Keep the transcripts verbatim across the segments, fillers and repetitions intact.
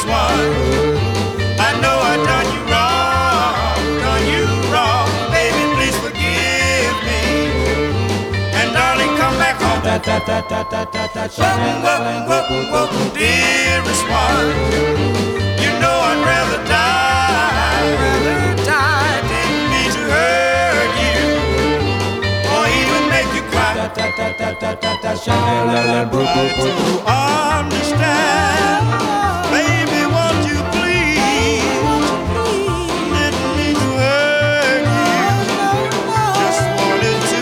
dearest one. I know I done you wrong, done you wrong. Baby, please forgive me. And darling, come back home. Da, da, da, da, da, da, da. Whoa, whoa, whoa, whoa, dearest one. You know I'd rather die, rather die. Didn't mean to hurt you, or even make you cry. Da, da, da, da, da, da, da. Try to understand, baby, won't you please? Didn't mean to hurt you, just wanted to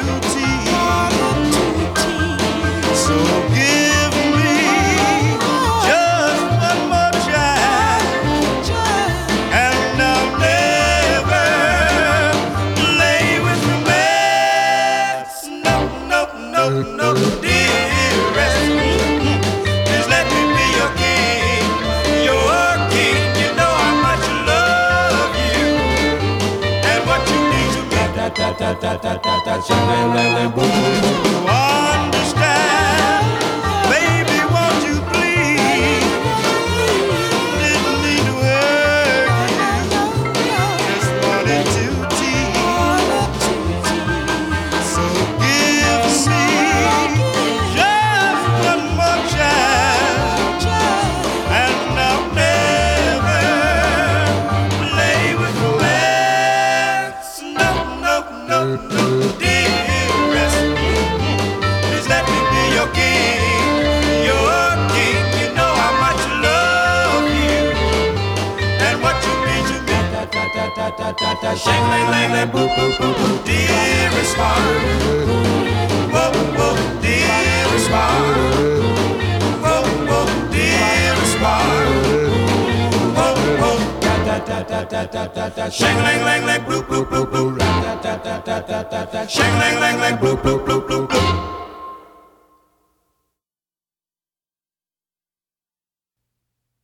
tease. So give me just one more chance, and I'll never play with romance. No, no, no, no, dearest. Please let me be your king, your king. You know how much I love you, and what you mean to me. Da, da, da, da, da, da, da. Understand, baby, won't you please? Didn't mean to hurt you, just wanted to tease. So give me just one more chance, and I'll never play with romance. No, no, no, no, dearest. Please let me be your king, your king. You know how much I love you, and what you mean to me. Da, da, da, da, da, da, da. Shang, lang, lang, lang, boo, boo, boo, boo, dearest one. Whoa, whoa, dearest one. Whoa, whoa, dearest one. Whoa, whoa, da, da, da, da, da, da, da, da. Shang, lang, lang, lang, boo, boo, boo, boo, da, da, da, da, da, da, da. Shang, lang, lang, lang, boo, boo, boo, boo, boo.